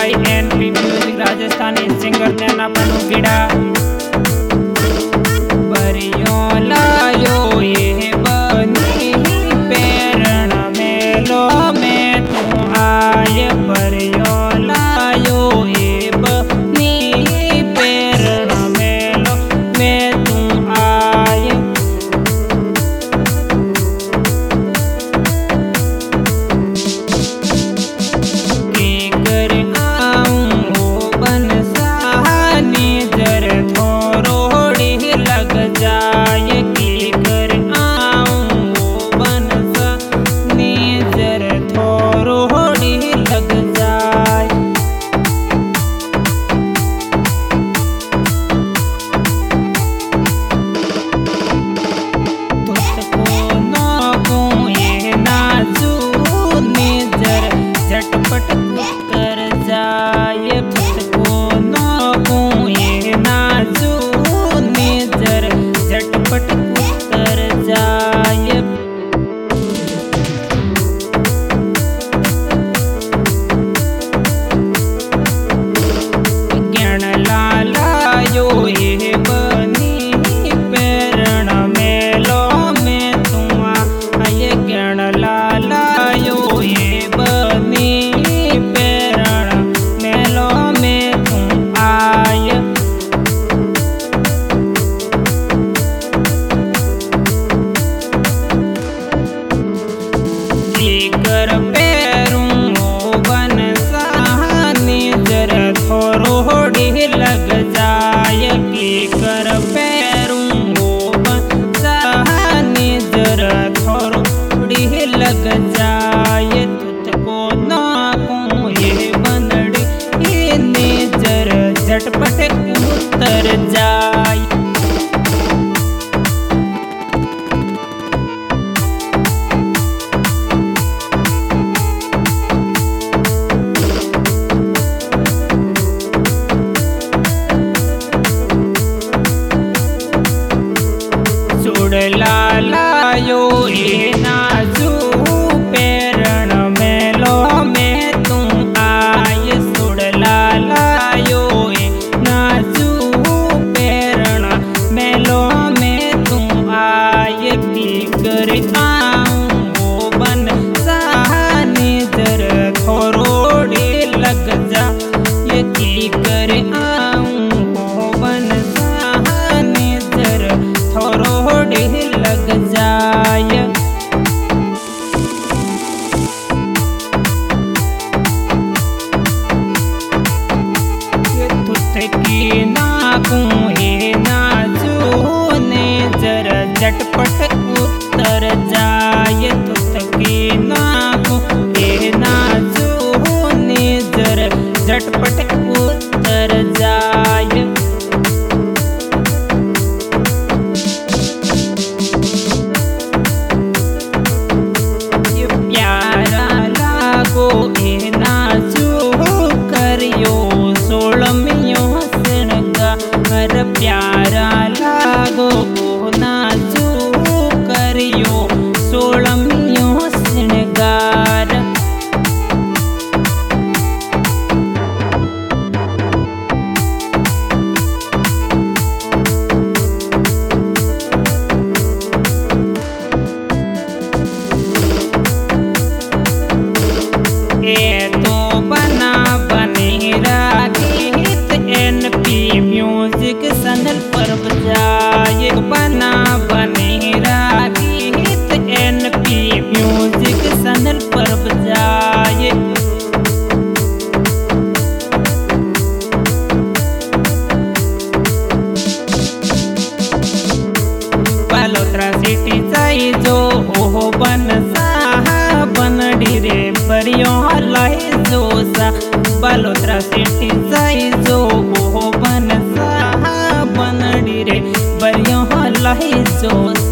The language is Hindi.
Bye NP music Rajasthani singer Naina Panugida. बरियो लायो ये बनी पेरण मेलो में तू आय। बरियो लायो ये बनी पेरण मेलो में तू आय। के कर आऊं ओ बनसानी जर थोरोड़ी लग जाए। की कर आऊं ओ बनसानी जर थोरोड़ी लग जाए। तुझको नौकूं ये नाज़ूनी जर झटपट उतर जाए। तुझको नौकूं ये नाज़ूनी जर झटपट उतर जाए। ज्ञान लालायो ये बनी पेरण मेलो में तू आय। ज्ञान लालायो ये बनी पेरण मेलो में तू आय। लेकर पैरूं ओ बनसानी जर थोरोड़ी लग जाए। लेकर पैरूं ओ बनसानी जर थोरोड़ी लग जाए। तुझको नाकूं ये बनड़ी ने जर झटपट उतर जाए। लालायो ये नाजू पेरण मेलो में तू आय। सुड़ लालायो ये नाजू पेरण मेलो में तू आय। की कर आऊं ओ बनसानी जर थोरोड़ी लग जा। ये की कर आऊं ओ बनसानी जर थोरोड़ी लग जाए। तुझकी नाकूं ये नाज़ूनी जर झटपट उतर जाए। तुझकी नाकूं ये नाज़ूनी जर झटपट उतर जाए। प्यारा लागो ये नाजू करियो सोलमियो सिंगार। प्यारा लागो ओ नाजू करियो सोलमियो सिंगार। ये तो बना बनेरा गीत एनपी म्यूजिक चैनल पर बजाए। बना बनेरा गीत एनपी म्यूजिक चैनल पर बजाए। बालोतरा सिटी जाई जो ओ बनसा बनडी रे बरियो लाई जोसा। बालोतरा सिटी जाई जो ओ बनसा बनडी रे बरियो लाई जोसा।